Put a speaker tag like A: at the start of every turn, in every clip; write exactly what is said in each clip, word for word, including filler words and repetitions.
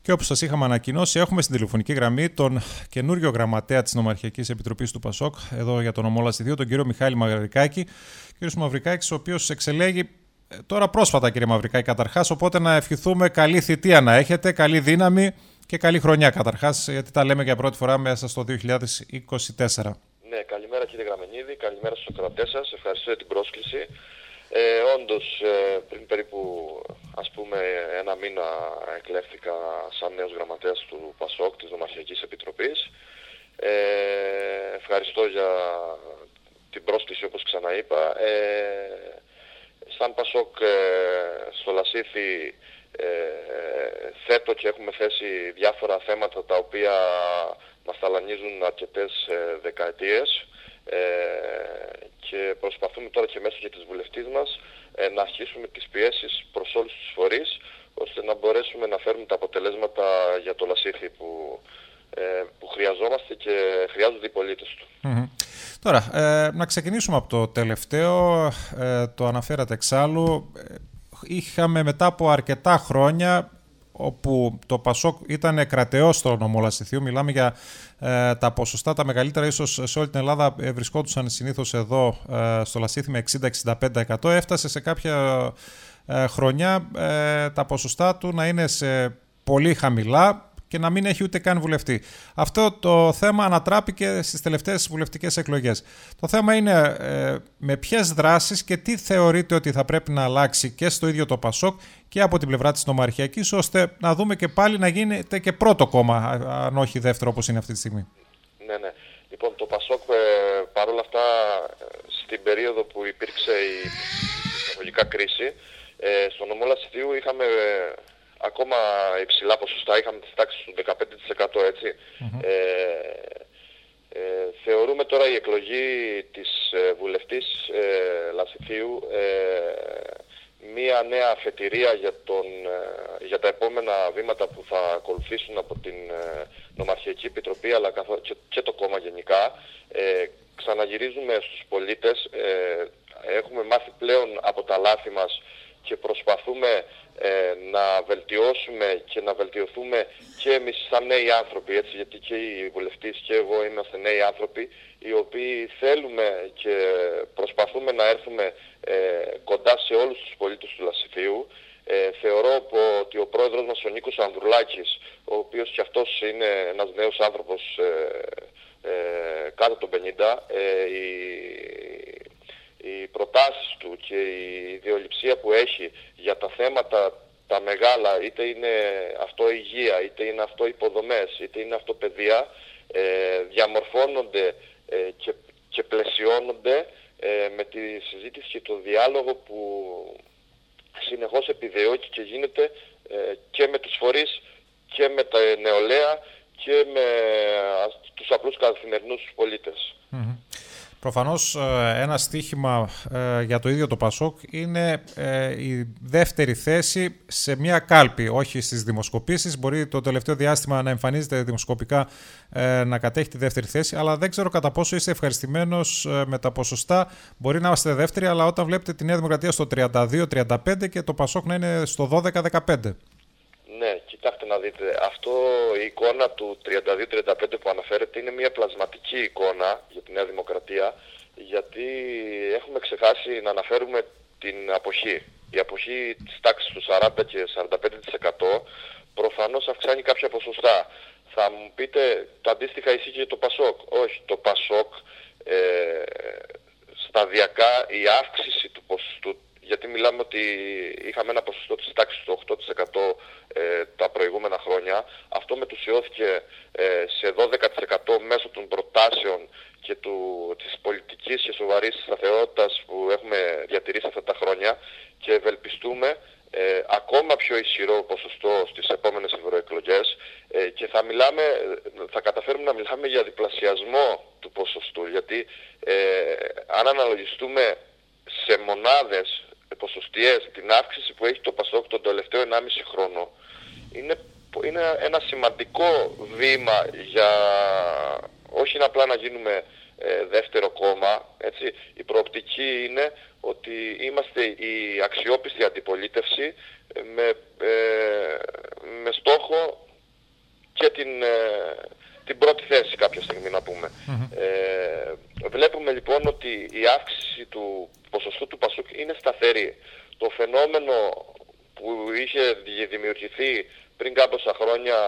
A: Και όπως σας είχαμε ανακοινώσει, έχουμε στην τηλεφωνική γραμμή τον καινούριο γραμματέα της Νομαρχιακής Επιτροπής του ΠΑΣΟΚ, εδώ για τον νομό Λασιθίου, τον κύριο Μιχάλη Μαυρικάκη. Κύριος Μαυρικάκης, ο οποίος εξελέγει τώρα πρόσφατα, κύριε Μαυρικάκη, καταρχάς. Οπότε να ευχηθούμε καλή θητεία να έχετε, καλή δύναμη και καλή χρονιά καταρχάς, γιατί τα λέμε για πρώτη φορά μέσα στο δύο χιλιάδες είκοσι τέσσερα.
B: Ναι, καλημέρα κύριε Γραμμενίδη, καλημέρα στους ακροατές σας, ευχαριστώ για την πρόσκληση. Ε, όντως, ε, πριν περίπου ας πούμε ένα μήνα εκλέχθηκα σαν νέος γραμματέας του ΠΑΣΟΚ, της Νομαρχιακής Επιτροπής. Ε, ευχαριστώ για την πρόσκληση, όπως ξαναείπα. Ε, σαν ΠΑΣΟΚ ε, στο Λασίθι ε, θέτω και έχουμε θέσει διάφορα θέματα τα οποία μας ταλανίζουν αρκετές ε, δεκαετίες. Ε, και προσπαθούμε τώρα και μέσω και της βουλευτής μας ε, να αρχίσουμε τις πιέσεις προς όλους τους φορείς, ώστε να μπορέσουμε να φέρουμε τα αποτελέσματα για το Λασίθι που, ε, που χρειαζόμαστε και χρειάζονται οι πολίτες του.
A: Mm-hmm. Τώρα, ε, να ξεκινήσουμε από το τελευταίο, ε, το αναφέρατε εξάλλου. Είχαμε μετά από αρκετά χρόνια όπου το ΠΑΣΟΚ ήταν κρατεό στο νομό Λασιθίου. Μιλάμε για ε, τα ποσοστά, τα μεγαλύτερα ίσως σε όλη την Ελλάδα ε, βρισκόντουσαν συνήθως εδώ ε, στο Λασίθι με εξήντα με εξήντα πέντε τοις εκατό. Έφτασε σε κάποια ε, χρονιά ε, τα ποσοστά του να είναι σε πολύ χαμηλά και να μην έχει ούτε καν βουλευτή. Αυτό το θέμα ανατράπηκε στις τελευταίες βουλευτικές εκλογές. Το θέμα είναι ε, με ποιες δράσεις και τι θεωρείτε ότι θα πρέπει να αλλάξει και στο ίδιο το ΠΑΣΟΚ και από την πλευρά της Νομαρχιακής, ώστε να δούμε και πάλι να γίνεται και πρώτο κόμμα, αν όχι δεύτερο όπως είναι αυτή τη στιγμή.
B: Ναι, ναι. Λοιπόν, το ΠΑΣΟΚ ε, παρόλα αυτά στην περίοδο που υπήρξε η εισαγωγικά κρίση, ε, στο νομό Λασιθίου είχαμε ε, ακόμα υψηλά ποσοστά, είχαμε τις τάξεις του δεκαπέντε τοις εκατό, έτσι. Mm-hmm. Ε, ε, θεωρούμε τώρα η εκλογή της ε, βουλευτής ε, Λασιθίου ε, μία νέα αφετηρία για, τον, ε, για τα επόμενα βήματα που θα ακολουθήσουν από την ε, Νομαρχιακή Επιτροπή, αλλά καθώ, και, και το κόμμα γενικά. Ε, ξαναγυρίζουμε στους πολίτες, ε, έχουμε μάθει πλέον από τα λάθη μας και προσπαθούμε ε, να βελτιώσουμε και να βελτιωθούμε και εμείς σαν νέοι άνθρωποι, έτσι, γιατί και οι βουλευτές και εγώ είμαστε νέοι άνθρωποι, οι οποίοι θέλουμε και προσπαθούμε να έρθουμε ε, κοντά σε όλους τους πολίτες του Λασιθίου. Ε, θεωρώ ότι ο πρόεδρος μας, ο Νίκος Ανδρουλάκης, ο οποίος και αυτός είναι ένας νέος άνθρωπος ε, ε, κάτω των πενήντα, ε, η, οι προτάσεις του και η ιδεολειψία που έχει για τα θέματα τα μεγάλα, είτε είναι αυτό υγεία, είτε είναι αυτό υποδομές, είτε είναι αυτό παιδεία, ε, διαμορφώνονται ε, και, και πλαισιώνονται ε, με τη συζήτηση και το διάλογο που συνεχώς επιδιώκει και γίνεται ε, και με τους φορείς και με τα νεολαία και με α, τους απλούς καθημερινούς πολίτες. Mm-hmm.
A: Προφανώς ένα στοίχημα ε, για το ίδιο το ΠΑΣΟΚ είναι ε, η δεύτερη θέση σε μια κάλπη, όχι στις δημοσκοπήσεις. Μπορεί το τελευταίο διάστημα να εμφανίζεται δημοσκοπικά ε, να κατέχει τη δεύτερη θέση, αλλά δεν ξέρω κατά πόσο είστε ευχαριστημένος ε, με τα ποσοστά. Μπορεί να είστε δεύτεροι, αλλά όταν βλέπετε τη Νέα Δημοκρατία στο τριάντα δύο τριάντα πέντε και το ΠΑΣΟΚ να είναι στο δώδεκα δεκαπέντε.
B: Ναι, κοιτάξτε να δείτε, αυτό η εικόνα του τριάντα δύο τριάντα πέντε που αναφέρεται είναι μια πλασματική εικόνα για τη Νέα Δημοκρατία, γιατί έχουμε ξεχάσει να αναφέρουμε την αποχή. Η αποχή της τάξης του σαράντα και σαράντα πέντε τοις εκατό προφανώς αυξάνει κάποια ποσοστά. Θα μου πείτε, το αντίστοιχα ισχύει και για το ΠΑΣΟΚ. Όχι, το ΠΑΣΟΚ ε, σταδιακά η αύξηση του ποσοστού, γιατί μιλάμε ότι είχαμε ένα ποσοστό της τάξης του οκτώ τοις εκατό ε, τα προηγούμενα χρόνια. Αυτό μετουσιώθηκε ε, σε δώδεκα τοις εκατό μέσω των προτάσεων και του, της πολιτικής και σοβαρής σταθερότητας που έχουμε διατηρήσει αυτά τα χρόνια, και ευελπιστούμε ε, ακόμα πιο ισχυρό ποσοστό στις επόμενες ευρωεκλογές ε, και θα, μιλάμε, θα καταφέρουμε να μιλάμε για διπλασιασμό του ποσοστού, γιατί ε, αν αναλογιστούμε σε μονάδες ποσοστιαίες την αύξηση που έχει το ΠΑΣΟΚ τον τελευταίο ενάμιση χρόνο, είναι, είναι ένα σημαντικό βήμα για όχι απλά να γίνουμε ε, δεύτερο κόμμα, έτσι. Η προοπτική είναι ότι είμαστε η αξιόπιστη αντιπολίτευση με, ε, με στόχο και την, ε, την πρώτη θέση κάποια στιγμή να πούμε. Mm-hmm. Ε, βλέπουμε λοιπόν ότι η αύξηση του ποσοστού του Πασόκ είναι σταθερή. Το φαινόμενο που είχε δημιουργηθεί πριν κάποια χρόνια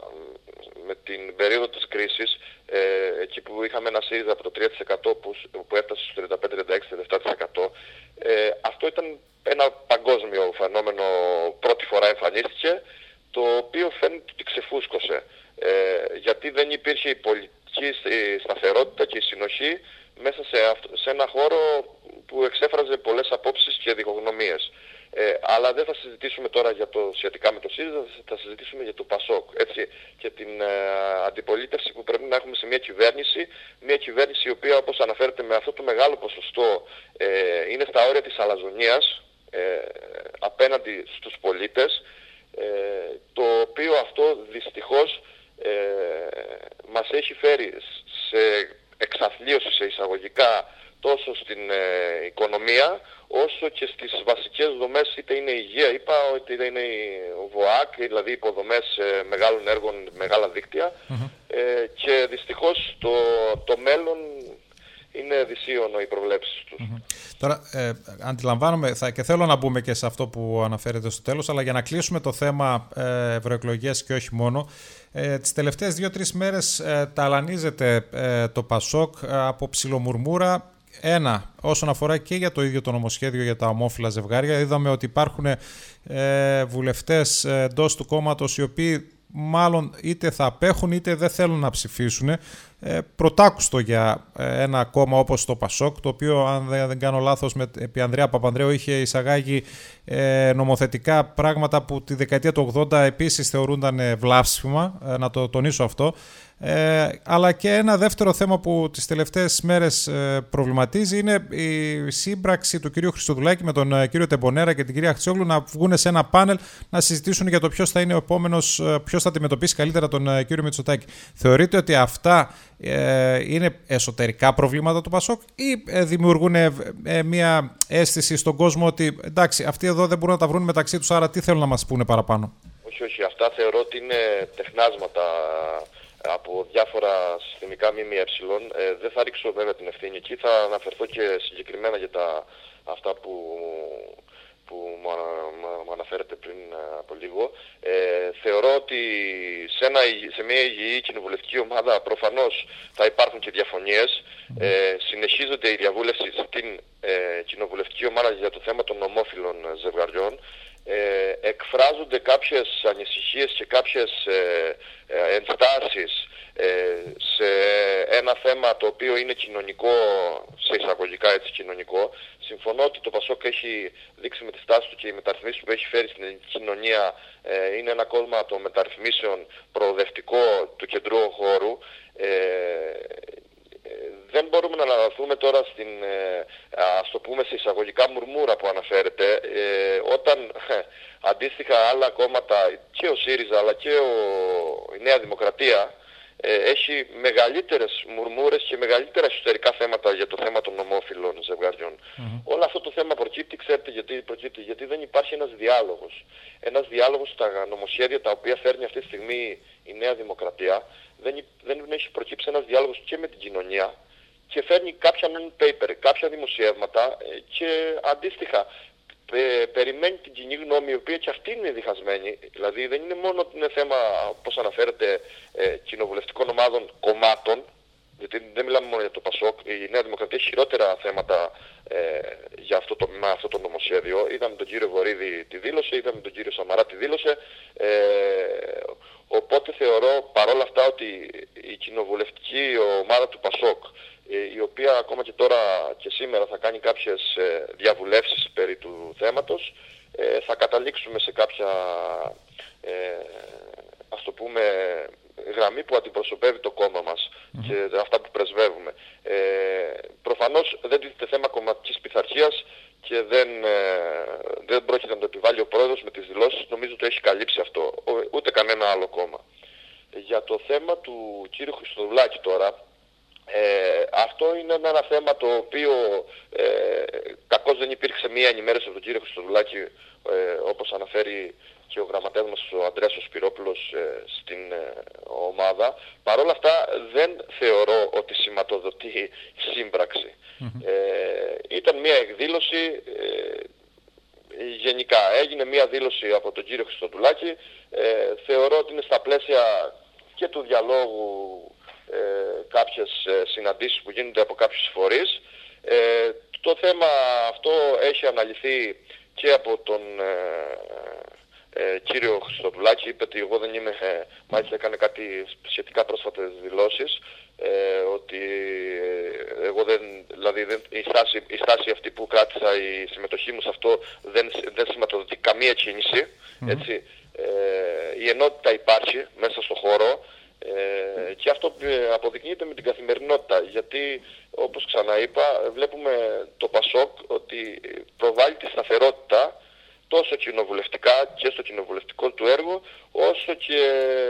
B: με την περίοδο της κρίσης, ε, εκεί που είχαμε ένα ΣΥΡΙΖΑ από το τρία τοις εκατό που, που έφτασε στο τριάντα πέντε, τριάντα έξι, τριάντα επτά τοις εκατό, ε, αυτό ήταν ένα παγκόσμιο φαινόμενο, πρώτη φορά εμφανίστηκε, το οποίο φαίνεται ότι ξεφούσκωσε. Ε, γιατί δεν υπήρχε η πολιτική σταθερότητα και η συνοχή μέσα σε, αυτό, σε ένα χώρο που εξέφραζε πολλές απόψεις και διχογνωμίες. Ε, αλλά δεν θα συζητήσουμε τώρα για το σχετικά με το ΣΥΡΙΖΑ, θα συζητήσουμε για το ΠΑΣΟΚ, έτσι, και την ε, αντιπολίτευση που πρέπει να έχουμε σε μια κυβέρνηση, μια κυβέρνηση η οποία, όπως αναφέρεται, με αυτό το μεγάλο ποσοστό ε, είναι στα όρια της αλαζονίας ε, απέναντι στους πολίτες, ε, το οποίο αυτό δυστυχώς ε, μας έχει φέρει σε εξαθλίωση, σε εισαγωγικά, τόσο στην ε, οικονομία όσο και στις βασικές δομές, είτε είναι η υγεία, είπα, είτε είναι ο ΒΟΑΚ, δηλαδή υποδομές ε, μεγάλων έργων, μεγάλα δίκτυα, mm-hmm. ε, και δυστυχώς το, το μέλλον είναι δυσίωνο οι προβλέψεις τους.
A: Mm-hmm. Τώρα, ε, αντιλαμβάνομαι θα, και θέλω να μπούμε και σε αυτό που αναφέρετε στο τέλος, αλλά για να κλείσουμε το θέμα ε, ευρωεκλογές και όχι μόνο, ε, τις τελευταίες δύο-τρεις μέρες ε, ταλανίζεται ε, το ΠΑΣΟΚ ε, από ψιλομουρμούρα. Ένα, όσον αφορά και για το ίδιο το νομοσχέδιο για τα ομόφυλα ζευγάρια, είδαμε ότι υπάρχουν ε, βουλευτές εντός του κόμματος οι οποίοι μάλλον είτε θα απέχουν είτε δεν θέλουν να ψηφίσουν. Ε, πρωτάκουστο για ε, ένα κόμμα όπως το ΠΑΣΟΚ, το οποίο, αν δεν, δεν κάνω λάθος, με, επί Ανδρέα Παπανδρέου είχε εισαγάγει ε, νομοθετικά πράγματα που τη δεκαετία του ογδόντα επίσης θεωρούνταν βλάσφημα, ε, να το τονίσω αυτό. Ε, αλλά και ένα δεύτερο θέμα που τις τελευταίες μέρες ε, προβληματίζει είναι η σύμπραξη του κυρίου Χριστοδουλάκη με τον ε, κύριο Τεμπονέρα και την κυρία Χτσιόγλου να βγουν σε ένα πάνελ να συζητήσουν για το ποιος θα είναι ο επόμενος, ε, ποιος θα αντιμετωπίσει καλύτερα τον ε, κύριο Μητσοτάκη. Θεωρείτε ότι αυτά ε, είναι εσωτερικά προβλήματα του ΠΑΣΟΚ ή ε, δημιουργούν ε, ε, μια αίσθηση στον κόσμο ότι εντάξει, αυτοί εδώ δεν μπορούν να τα βρουν μεταξύ τους, άρα τι θέλουν να μας πούνε παραπάνω?
B: Όχι, όχι, αυτά θεωρώ ότι είναι τεχνάσματα από διάφορα συστημικά ΜΜΕ. Ε, δεν θα ρίξω βέβαια την ευθύνη εκεί, θα αναφερθώ και συγκεκριμένα για τα, αυτά που, που μου, μου αναφέρετε πριν από λίγο. Ε, θεωρώ ότι σε, ένα, σε μια υγιή κοινοβουλευτική ομάδα προφανώς θα υπάρχουν και διαφωνίες. Ε, συνεχίζονται η διαβούλευση στην ε, κοινοβουλευτική ομάδα για το θέμα των ομόφυλων ζευγαριών. Ε, εκφράζονται κάποιες ανησυχίες και κάποιες ε, ε, ενστάσεις ε, σε ένα θέμα το οποίο είναι κοινωνικό, σε εισαγωγικά έτσι κοινωνικό. Συμφωνώ ότι το ΠΑΣΟΚ έχει δείξει με τη στάση του και οι μεταρρυθμίσεις που έχει φέρει στην κοινωνία ε, είναι ένα κόμμα των μεταρρυθμίσεων προοδευτικό του κεντρού χώρου. Ε, Δεν μπορούμε να αναλαθούμε τώρα στην, ε, ας το πούμε, σε εισαγωγικά μουρμούρα που αναφέρεται, ε, όταν ε, αντίστοιχα άλλα κόμματα, και ο ΣΥΡΙΖΑ αλλά και ο, η Νέα Δημοκρατία, ε, έχει μεγαλύτερες μουρμούρες και μεγαλύτερα εσωτερικά θέματα για το θέμα των ομόφυλων ζευγαριών. Mm-hmm. Όλο αυτό το θέμα προκύπτει, ξέρετε γιατί προκύπτει? Γιατί δεν υπάρχει ένας διάλογος. Ένας διάλογος στα νομοσχέδια τα οποία φέρνει αυτή τη στιγμή η Νέα Δημοκρατία. Δεν, δεν έχει προκύψει ένας διάλογος και με την κοινωνία και φέρνει κάποια non-paper, κάποια δημοσιεύματα και αντίστοιχα πε, περιμένει την κοινή γνώμη, η οποία και αυτή είναι διχασμένη. Δηλαδή δεν είναι μόνο ότι είναι θέμα, όπως αναφέρεται, ε, κοινοβουλευτικών ομάδων κομμάτων, γιατί δεν μιλάμε μόνο για το ΠΑΣΟΚ, η Νέα Δημοκρατία έχει χειρότερα θέματα ε, για αυτό το, με αυτό το νομοσχέδιο. Είδαμε τον κύριο Βορίδη τη δήλωσε, είδαμε τον κύριο Σαμαρά τη δήλωσε. Ε, οπότε θεωρώ παρόλα αυτά ότι η κοινοβουλευτική ομάδα του ΠΑΣΟΚ, η οποία ακόμα και τώρα και σήμερα θα κάνει κάποιες διαβουλεύσεις περί του θέματος, θα καταλήξουμε σε κάποια, ας το πούμε, γραμμή που αντιπροσωπεύει το κόμμα μας mm-hmm. και αυτά που πρεσβεύουμε. Ε, προφανώς δεν τίθεται θέμα κομματικής πειθαρχίας και δεν, δεν πρόκειται να το επιβάλλει ο πρόεδρος με τις δηλώσεις. Νομίζω ότι έχει καλύψει αυτό, ούτε κανένα άλλο κόμμα. Για το θέμα του κύριου Χριστοδουλάκη τώρα, Ε, αυτό είναι ένα θέμα το οποίο ε, κακώς δεν υπήρξε μία ενημέρωση από τον κύριο Χριστοδουλάκη, ε, όπως αναφέρει και ο γραμματέας μας ο Ανδρέας ο Σπυρόπουλος ε, στην ε, ομάδα. Παρ' όλα αυτά δεν θεωρώ ότι σηματοδοτεί σύμπραξη. Mm-hmm. Ε, ήταν μια εκδήλωση, ε, γενικά έγινε μια δήλωση από τον κύριο Χριστοδουλάκη, ε, θεωρώ ότι είναι στα πλαίσια και του διαλόγου ε, κάποιες ε, συναντήσεις που γίνονται από κάποιους φορείς. Ε, το θέμα αυτό έχει αναλυθεί και από τον ε, ε, κύριο Χριστοδουλάκη. Είπε ότι εγώ δεν είμαι, ε, μάλιστα έκανε κάτι σχετικά πρόσφατες δηλώσεις, ε, ότι ε, εγώ δεν, δηλαδή δεν, η, στάση, η στάση αυτή που κράτησα, η συμμετοχή μου σε αυτό δεν, δεν σηματοδοτεί καμία κίνηση, mm-hmm. έτσι. Ε, η ενότητα υπάρχει μέσα στο χώρο. Ε, και αυτό αποδεικνύεται με την καθημερινότητα, γιατί όπως ξαναείπα βλέπουμε το ΠΑΣΟΚ ότι προβάλλει τη σταθερότητα τόσο κοινοβουλευτικά και στο κοινοβουλευτικό του έργο, όσο και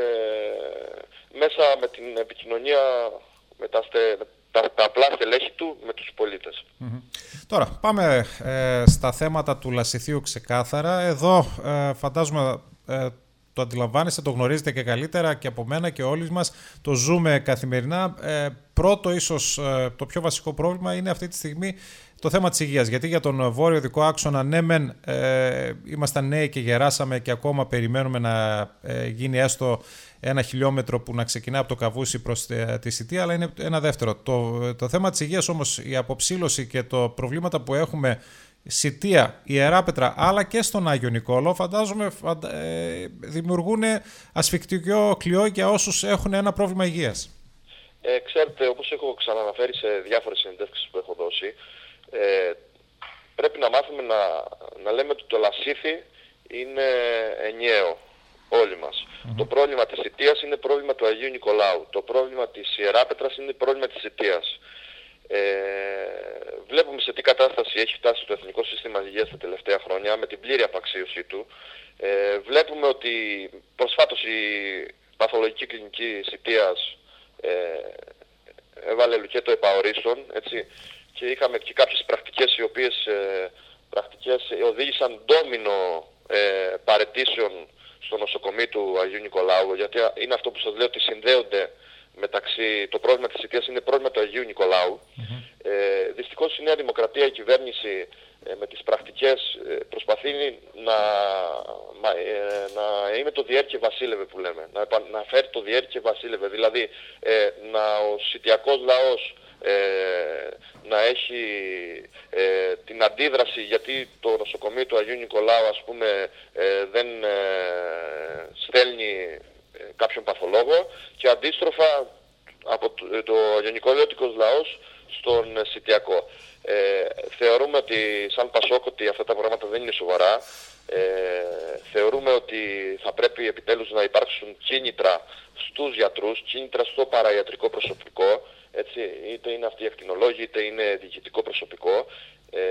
B: μέσα με την επικοινωνία με τα, στε, τα, τα απλά στελέχη του με τους πολίτες.
A: Mm-hmm. Τώρα πάμε ε, στα θέματα του Λασιθίου ξεκάθαρα. Εδώ ε, φαντάζομαι ε, το αντιλαμβάνεστε, το γνωρίζετε και καλύτερα και από μένα και όλοι μας, το ζούμε καθημερινά. Ε, πρώτο, ίσως ε, το πιο βασικό πρόβλημα είναι αυτή τη στιγμή το θέμα της υγείας. Γιατί για τον βόρειο δικό άξονα, ναι μεν ε, ήμασταν νέοι και γεράσαμε και ακόμα περιμένουμε να ε, γίνει έστω ένα χιλιόμετρο που να ξεκινά από το Καβούσι προς τη Σιτία, αλλά είναι ένα δεύτερο. Το, το θέμα της υγείας όμως, η αποψήλωση και το προβλήματα που έχουμε Σιτία, Ιεράπετρα, αλλά και στον Άγιο Νικόλαο, φαντάζομαι φαντα... ε, δημιουργούν ασφυκτικό κλειό για όσους έχουν ένα πρόβλημα υγείας.
B: Ε, ξέρετε, όπως έχω ξαναναφέρει σε διάφορες συνεντεύξεις που έχω δώσει, ε, πρέπει να μάθουμε να, να λέμε ότι το Λασίθι είναι ενιαίο όλοι μας. Mm-hmm. Το πρόβλημα της Σιτίας είναι πρόβλημα του Αγίου Νικολάου. Το πρόβλημα της Ιεράπετρας είναι πρόβλημα της Σιτίας. Ε, βλέπουμε σε τι κατάσταση έχει φτάσει το Εθνικό Σύστημα Υγείας τα τελευταία χρόνια με την πλήρη απαξίωσή του. Ε, βλέπουμε ότι προσφάτως η παθολογική κλινική Σιτίας ε, έβαλε λουκέτο επαορίστων, έτσι, και είχαμε και κάποιες πρακτικές οι οποίες ε, πρακτικές οδήγησαν ντόμινο ε, παραιτήσεων στο νοσοκομείο του Αγίου Νικολάου, γιατί είναι αυτό που σας λέω, ότι συνδέονται μεταξύ, το πρόβλημα της Σιτίας είναι πρόβλημα του Αγίου Νικολάου. Mm-hmm. Ε, δυστυχώς η Νέα Δημοκρατία, η κυβέρνηση ε, με τις πρακτικές ε, προσπαθεί να, ε, να είναι το διέρ και βασίλευε που λέμε, να, να φέρει το διέρ και βασίλευε, δηλαδή ε, να ο σιτιακός λαός ε, να έχει ε, την αντίδραση, γιατί το νοσοκομείο του Αγίου Νικολάου, ας πούμε, ε, δεν ε, στέλνει κάποιον παθολόγο, και αντίστροφα από το, το αγιονικολαιώτικος λαός στον Σιτιακό. Ε, θεωρούμε ότι σαν Πασόκ ότι αυτά τα πράγματα δεν είναι σοβαρά. Ε, θεωρούμε ότι θα πρέπει επιτέλους να υπάρξουν κίνητρα στους γιατρούς, κίνητρα στο παραϊατρικό προσωπικό, έτσι, είτε είναι αυτοί οι ακτινολόγοι, είτε είναι διοικητικό προσωπικό. Ε,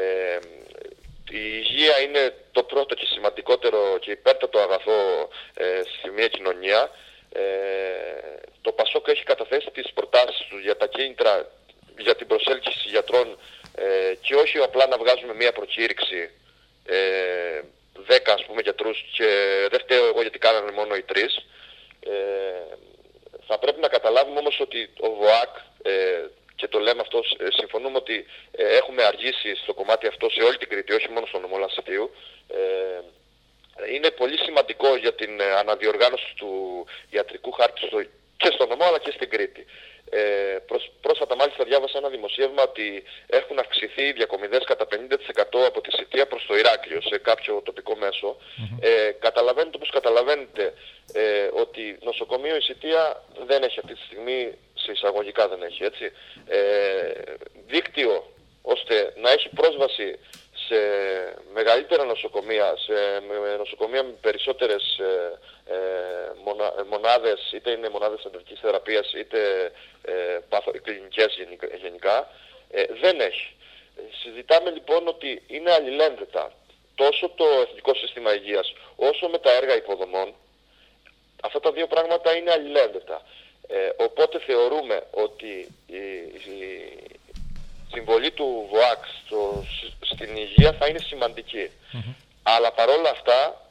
B: η υγεία είναι το πρώτο και σημαντικότερο και υπέρτατο αγαθό ε, σε μια κοινωνία. Ε, το Πασόκ έχει καταθέσει τις προτάσεις του για τα κίνητρα για την προσέλκυση γιατρών, ε, και όχι απλά να βγάζουμε μια προκήρυξη ε, δέκα ας πούμε γιατρούς, και δεν φταίω εγώ γιατί κάνανε μόνο οι τρεις. Ε, θα πρέπει να καταλάβουμε όμως ότι ο ΒΟΑΚ, ε, και το λέμε αυτό, ε, συμφωνούμε ότι ε, έχουμε αργήσει στο κομμάτι αυτό σε όλη την Κρήτη, όχι μόνο στο νομό Λασιθίου. Ε, είναι πολύ σημαντικό για την αναδιοργάνωση του ιατρικού χάρτη στο, και στο νομό αλλά και στην Κρήτη. Ε, προς, πρόσφατα μάλιστα διάβασα ένα δημοσίευμα ότι έχουν αυξηθεί οι διακομιδές κατά πενήντα τοις εκατό από τη Σιτία προς το Ηράκλειο σε κάποιο τοπικό μέσο. Mm-hmm. Ε, καταλαβαίνετε όπως καταλαβαίνετε ε, ότι νοσοκομείο η Σιτία δεν έχει αυτή τη στιγμή, σε εισαγωγικά δεν έχει, έτσι, ε, δίκτυο ώστε να έχει πρόσβαση σε μεγαλύτερα νοσοκομεία, σε νοσοκομεία με περισσότερες ε, ε, μονα, μονάδες, είτε είναι μονάδες εντατικής θεραπείας, είτε ε, παθο, κλινικές γενικά, ε, δεν έχει. Συζητάμε λοιπόν ότι είναι αλληλένδετα τόσο το Εθνικό Σύστημα Υγείας όσο με τα έργα υποδομών. Αυτά τα δύο πράγματα είναι αλληλένδετα. Ε, οπότε θεωρούμε ότι η, η συμβολή του ΒΟΑΚ στο, στην υγεία θα είναι σημαντική. Mm-hmm. Αλλά παρόλα αυτά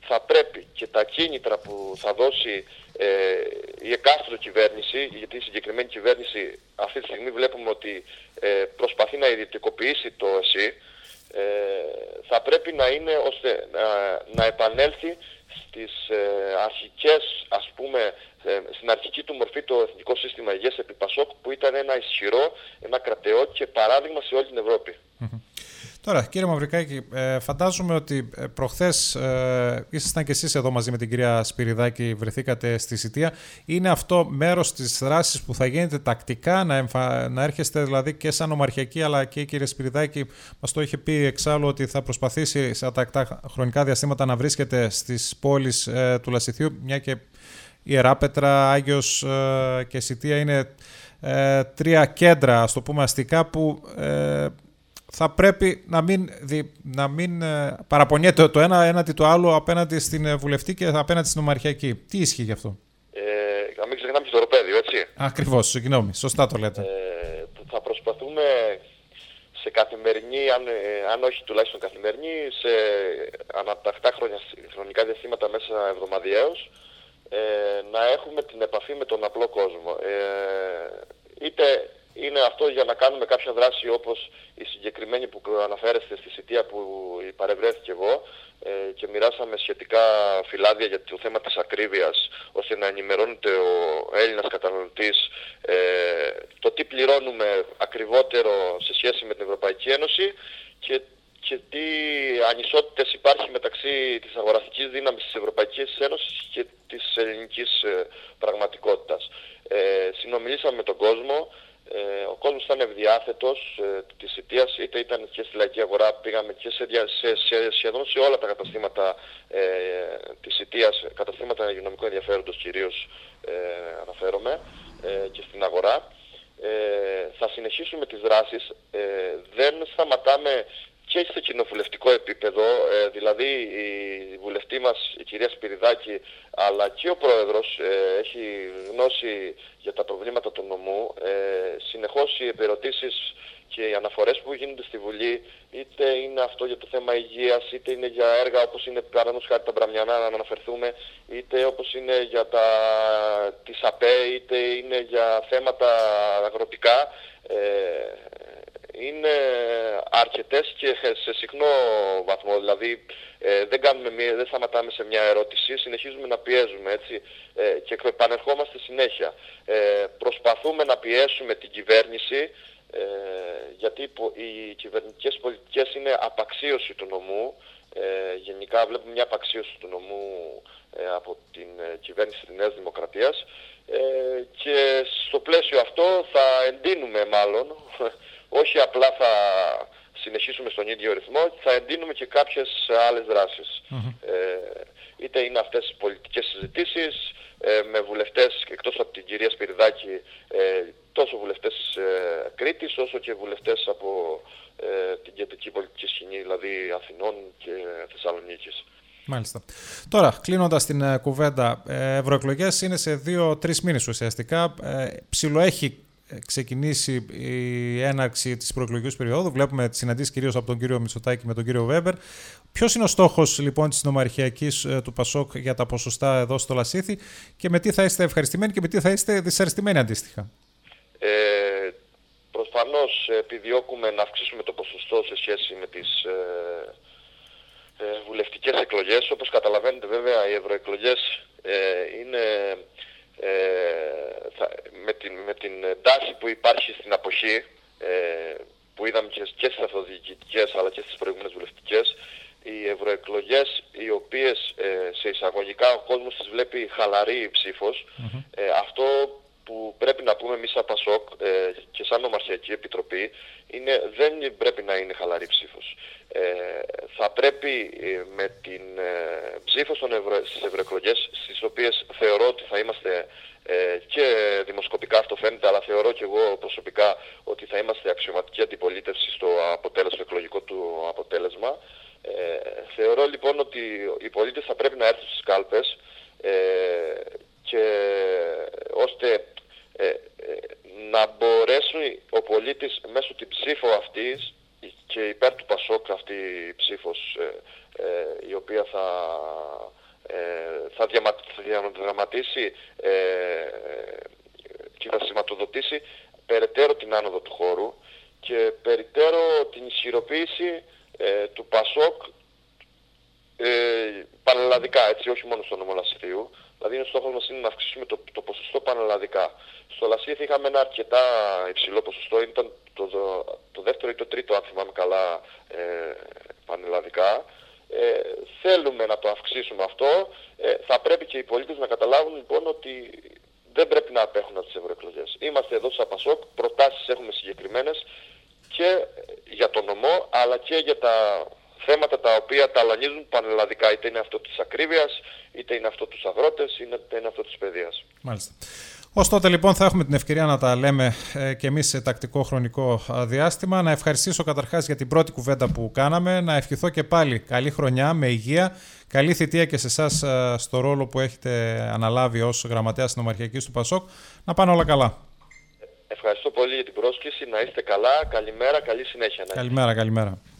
B: θα πρέπει και τα κίνητρα που θα δώσει ε, η εκάστοτε κυβέρνηση, γιατί η συγκεκριμένη κυβέρνηση αυτή τη στιγμή βλέπουμε ότι ε, προσπαθεί να ιδιωτικοποιήσει το ΕΣΥ, ε, θα πρέπει να είναι ώστε να, να επανέλθει στις ε, αρχικές, ας πούμε, ε, στην αρχική του μορφή το Εθνικό Σύστημα Υγείας επί Πασόκ, που ήταν ένα ισχυρό, ένα κρατεό και παράδειγμα σε όλη την Ευρώπη.
A: Τώρα, κύριε Μαυρικάκη, ε, φαντάζομαι ότι ε, προχθές ε, ήσασταν και εσείς εδώ μαζί με την κυρία Σπυριδάκη, βρεθήκατε στη Σιτία. Είναι αυτό μέρος της δράσης που θα γίνεται τακτικά, να, εμφα... να έρχεστε δηλαδή και σαν ομαρχιακή, αλλά και η κυρία Σπυριδάκη μας το είχε πει εξάλλου ότι θα προσπαθήσει σε τακτά χρονικά διαστήματα να βρίσκεται στις πόλεις ε, του Λασιθιού, μια και Ιεράπετρα, Άγιος ε, και Σιτία είναι ε, τρία κέντρα, ας το πούμε αστικά, που ε, θα πρέπει να μην, δι, να μην ε, παραπονιέται το ένα έναντι το άλλο απέναντι στην βουλευτή και απέναντι στην ομαρχιακή. Τι ισχύει γι' αυτό?
B: Ε, να μην ξεχνάμε και το οροπέδιο, έτσι.
A: Ακριβώς, συγγνώμη. Σωστά το λέτε.
B: Ε, θα προσπαθούμε σε καθημερινή, αν, αν όχι τουλάχιστον καθημερινή, σε ανατακτά χρόνια, χρονικά διαστήματα μέσα εβδομαδιαίως, ε, να έχουμε την επαφή με τον απλό κόσμο. Ε, είτε είναι αυτό για να κάνουμε κάποια δράση όπως η συγκεκριμένη που αναφέρεστε στη Σιτία, που παρευρέθηκε εγώ ε, και μοιράσαμε σχετικά φυλάδια για το θέμα της ακρίβειας, ώστε να ενημερώνεται ο Έλληνας καταναλωτής ε, το τι πληρώνουμε ακριβότερο σε σχέση με την Ευρωπαϊκή Ένωση και, και τι ανισότητες υπάρχει μεταξύ της αγοραστικής δύναμης της Ευρωπαϊκής Ένωσης και της ελληνικής ε, πραγματικότητας. Ε, συνομιλήσαμε με τον κόσμο. Ε, ο κόσμος ήταν ευδιάθετος ε, της Σιτίας, είτε ήταν και στη λαϊκή αγορά, πήγαμε και σε, σε, σε, σχεδόν σε όλα τα καταστήματα ε, της Σιτίας, καταστήματα υγειονομικού ενδιαφέροντος κυρίως ε, αναφέρομαι, ε, και στην αγορά. Ε, θα συνεχίσουμε τις δράσεις, ε, δεν σταματάμε και στο κοινοβουλευτικό επίπεδο, ε, δηλαδή η βουλευτή μας, η κυρία Σπυριδάκη, αλλά και ο πρόεδρος ε, έχει γνώση για τα προβλήματα του νομού. Ε, συνεχώς οι επερωτήσεις και οι αναφορές που γίνονται στη Βουλή, είτε είναι αυτό για το θέμα υγείας, είτε είναι για έργα όπως είναι παραδείγματος χάρη τα Μπραμιανά, να αναφερθούμε, είτε όπως είναι για τα, τις ΑΠΕ, είτε είναι για θέματα αγροτικά, ε, είναι αρκετές και σε συχνό βαθμό. Δηλαδή ε, δεν, κάνουμε μία, δεν σταματάμε σε μια ερώτηση, συνεχίζουμε να πιέζουμε, έτσι, ε, και επανερχόμαστε συνέχεια. Ε, προσπαθούμε να πιέσουμε την κυβέρνηση, ε, γιατί οι κυβερνητικές πολιτικές είναι απαξίωση του νομού. Ε, γενικά βλέπουμε μια απαξίωση του νομού ε, από την ε, κυβέρνηση της Νέας Δημοκρατίας, ε, και στο πλαίσιο αυτό θα εντείνουμε μάλλον, όχι απλά θα συνεχίσουμε στον ίδιο ρυθμό, θα εντείνουμε και κάποιες άλλες δράσεις. Mm-hmm. Ε, είτε είναι αυτές οι πολιτικές συζητήσεις ε, με βουλευτές, εκτός από την κυρία Σπυριδάκη, ε, τόσο βουλευτές ε, Κρήτης, όσο και βουλευτές από ε, την κεντρική πολιτική σκηνή, δηλαδή Αθηνών και Θεσσαλονίκης.
A: Μάλιστα. Τώρα, κλείνοντας την ε, κουβέντα, ε, ευρωεκλογές είναι σε δύο-τρεις μήνες ουσιαστικά. Ε, ψιλοέχει ξεκινήσει η έναρξη της προεκλογικής περίοδου. Βλέπουμε τις συναντήσεις κυρίως από τον κύριο Μητσοτάκη με τον κύριο Βέμπερ. Ποιος είναι ο στόχος λοιπόν της νομαρχιακής ε, του Πασόκ για τα ποσοστά εδώ στο Λασίθι, και με τι θα είστε ευχαριστημένοι και με τι θα είστε δυσαρεστημένοι αντίστοιχα?
B: Ε, προφανώς επιδιώκουμε να αυξήσουμε το ποσοστό σε σχέση με τις ε, ε, βουλευτικές εκλογές. Όπως καταλαβαίνετε βέβαια οι ευρωεκλογές ε, είναι... Ε, θα, με, την, με την τάση που υπάρχει στην αποχή, ε, που είδαμε και, και στις αυτοδιοικητικές αλλά και στις προηγούμενες βουλευτικές, οι ευρωεκλογές οι οποίες ε, σε εισαγωγικά ο κόσμος τις βλέπει χαλαρή ψήφος, mm-hmm. ε, αυτό που πρέπει να πούμε εμείς σαν Πασόκ ε, και σαν Νομαρχιακή Επιτροπή είναι δεν πρέπει να είναι χαλαρή ψήφος. Ε, θα πρέπει ε, με την ε, ψήφο των ευρω... στις ευρωεκλογές, στις οποίες θεωρώ ότι θα είμαστε ε, και δημοσκοπικά αυτό φαίνεται, αλλά θεωρώ και εγώ προσωπικά ότι θα είμαστε αξιωματική αντιπολίτευση στο αποτέλεσμα, εκλογικό του αποτέλεσμα. Ε, θεωρώ λοιπόν ότι οι πολίτες θα πρέπει να έρθουν στις κάλπες ε, και ώστε ε, ε, να μπορέσουν ο πολίτης μέσω την ψήφο αυτής και υπέρ του Πασόκ αυτή η ψήφος ε, ε, η οποία θα ε, θα, διαμα, θα διαδραματίσει ε, και θα σηματοδοτήσει περαιτέρω την άνοδο του χώρου και περαιτέρω την ισχυροποίηση ε, του ΠΑΣΟΚ ε, πανελλαδικά, έτσι, όχι μόνο στο νομό Λασιθίου. Δηλαδή, ο στόχος μας είναι να αυξήσουμε το, το ποσοστό πανελλαδικά. Στο Λασίθι είχαμε ένα αρκετά υψηλό ποσοστό, ήταν το, το, το δεύτερο ή το τρίτο, αν θυμάμαι καλά, ε, πανελλαδικά. Ε, θέλουμε να το αυξήσουμε αυτό. Ε, θα πρέπει και οι πολίτες να καταλάβουν λοιπόν ότι δεν πρέπει να απέχουν από τις ευρωεκλογές. Είμαστε εδώ στα ΠΑΣΟΚ, προτάσεις έχουμε συγκεκριμένες και για το νομό, αλλά και για τα θέματα τα οποία ταλανίζουν πανελλαδικά, είτε είναι αυτό της ακρίβειας, είτε είναι αυτό τους αγρότες, είτε είναι αυτό της παιδείας.
A: Μάλιστα. Ως τότε λοιπόν θα έχουμε την ευκαιρία να τα λέμε ε, και εμείς σε τακτικό χρονικό διάστημα. Να ευχαριστήσω καταρχάς για την πρώτη κουβέντα που κάναμε, να ευχηθώ και πάλι καλή χρονιά, με υγεία, καλή θητεία και σε εσάς ε, στο ρόλο που έχετε αναλάβει ως γραμματέας συνομαρχιακής του ΠΑΣΟΚ. Να πάνε όλα καλά.
B: Ευχαριστώ πολύ για την πρόσκληση, να είστε καλά, καλημέρα, καλή συνέχεια.
A: Καλημέρα, καλημέρα.